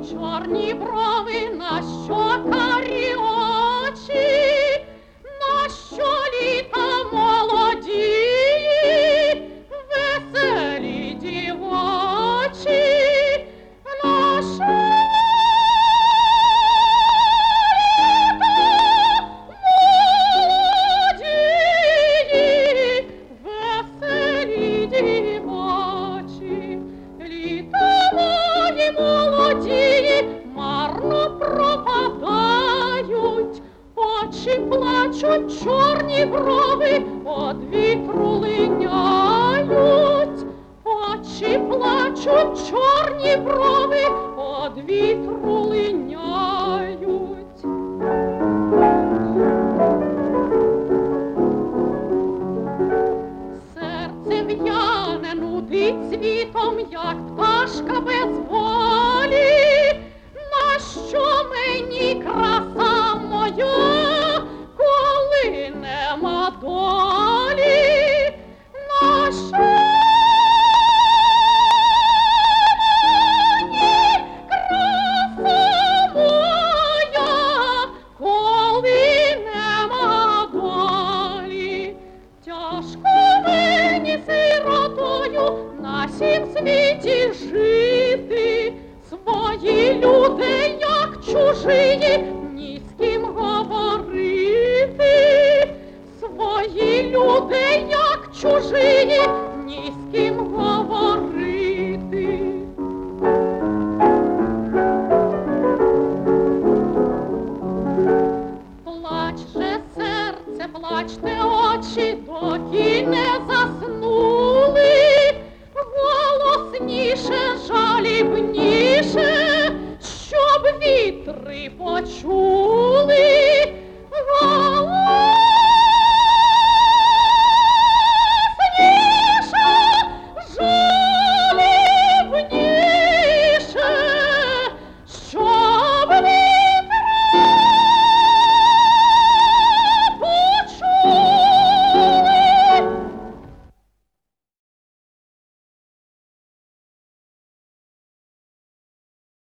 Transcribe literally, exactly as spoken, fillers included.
чорні брови, на що карі очі, на що літа молоді, веселі дівочі, на що молоді марно пропадають, очі плачуть, чорні брови од вітру линяють, очі плачуть, чорні брови од вітру линяють. Серце в'яне нудить світом, як пташка без волі. Нащо мені краса моя, коли нема долі? Нащо мені краса моя, коли нема долі? Тяжко мені сиротою на сім світі жити, свої люди, як чужиї,